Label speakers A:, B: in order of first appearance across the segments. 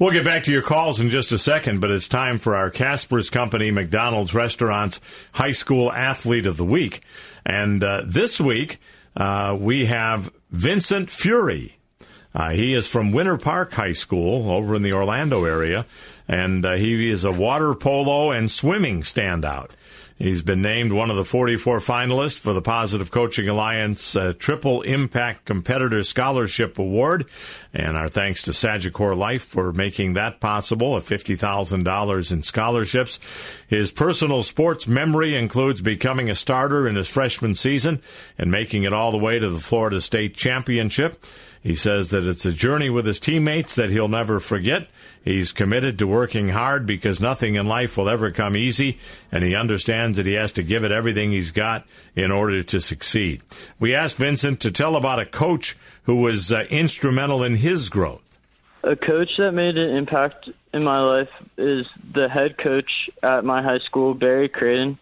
A: We'll get back to your calls in just a second, but it's time for our Casper's Company McDonald's Restaurants High School Athlete of the Week. And this week, we have Vincent Fury. He is from Winter Park High School over in the Orlando area, and he is a water polo and swimming standout. He's been named one of the 44 finalists for the Positive Coaching Alliance Triple Impact Competitor Scholarship Award. And our thanks to Sagicor Life for making that possible, at $50,000 in scholarships. His personal sports memory includes becoming a starter in his freshman season and making it all the way to the Florida State Championship. He says that it's a journey with his teammates that he'll never forget. He's committed to working hard because nothing in life will ever come easy, and he understands that he has to give it everything he's got in order to succeed. We asked Vincent to tell about a coach who was instrumental in his growth.
B: A coach that made an impact in my life is the head coach at my high school, Barry Creighton.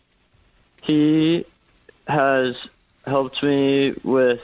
B: He has helped me with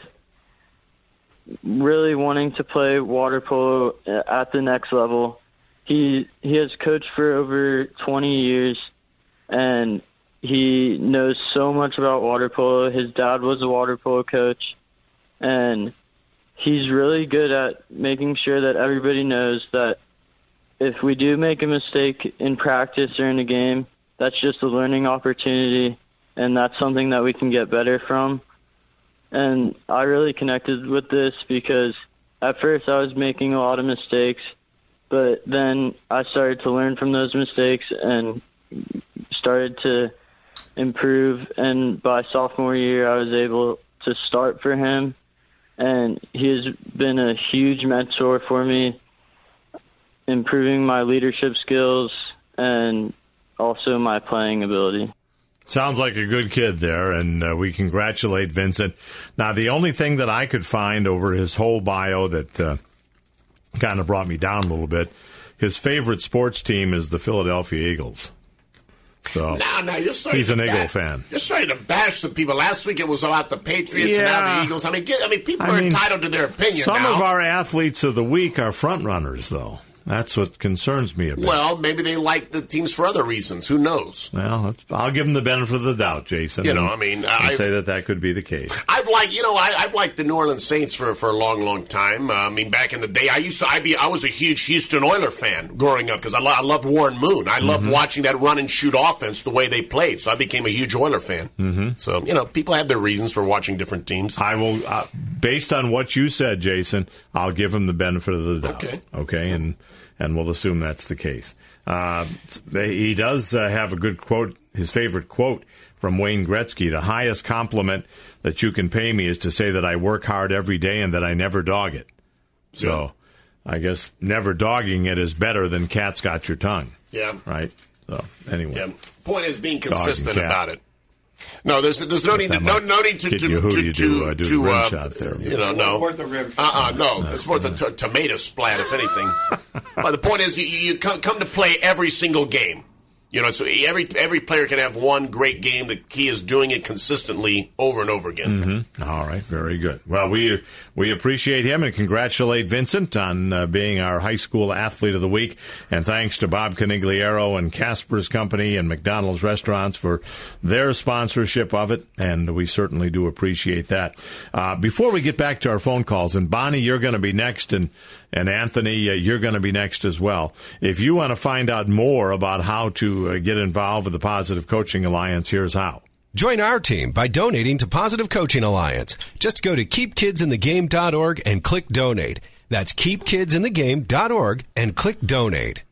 B: really wanting to play water polo at the next level. He has coached for over 20 years, and he knows so much about water polo. His dad was a water polo coach, and he's really good at making sure that everybody knows that if we do make a mistake in practice or in a game, that's just a learning opportunity, and that's something that we can get better from. And I really connected with this because at first I was making a lot of mistakes, but then I started to learn from those mistakes and started to improve. And by sophomore year, I was able to start for him. And he has been a huge mentor for me, improving my leadership skills and also my playing ability.
A: Sounds like a good kid there, and we congratulate Vincent. Now, the only thing that I could find over his whole bio that kind of brought me down a little bit, his favorite sports team is the Philadelphia Eagles. So
C: now you're
A: he's an Eagle fan.
C: You're starting to bash the people. Last week it was about the Patriots and now the Eagles. I mean, people are entitled to their opinion.
A: Some
C: now.
A: of our athletes of the week are front runners, though. That's what concerns me a bit.
C: Well, maybe they like the teams for other reasons. Who knows?
A: Well, I'll give them the benefit of the doubt, Jason. I say that could be the case.
C: I've liked the New Orleans Saints for a long, long time. I mean, back in the day, I was a huge Houston Oilers fan growing up because I loved Warren Moon. I loved watching that run and shoot offense the way they played. So I became a huge Oilers fan. Mm-hmm. So people have their reasons for watching different teams.
A: I will, based on what you said, Jason, I'll give them the benefit of the doubt. Okay, and we'll assume that's the case. He does have a good quote, his favorite quote from Wayne Gretzky: "The highest compliment that you can pay me is to say that I work hard every day and that I never dog it." So I guess never dogging it is better than cat's got your tongue. Yeah. Right? So anyway.
C: Yeah. Point is being consistent about it. No, there's no need to no need to rim shot there. No. Worth a rim shot. No, it's worth a tomato splat, if anything. But the point is, you come to play every single game. So every player can have one great game. The key is doing it consistently over and over again.
A: Mm-hmm. All right, very good. Well, we appreciate him and congratulate Vincent on being our high school athlete of the week. And thanks to Bob Canigliaro and Casper's Company and McDonald's Restaurants for their sponsorship of it. And we certainly do appreciate that. Before we get back to our phone calls, and Bonnie, you're going to be next, and Anthony, you're going to be next as well. If you want to find out more about how to get involved with the Positive Coaching Alliance, here's how.
D: Join our team by donating to Positive Coaching Alliance. Just go to keepkidsinthegame.org and click donate. That's keepkidsinthegame.org and click donate.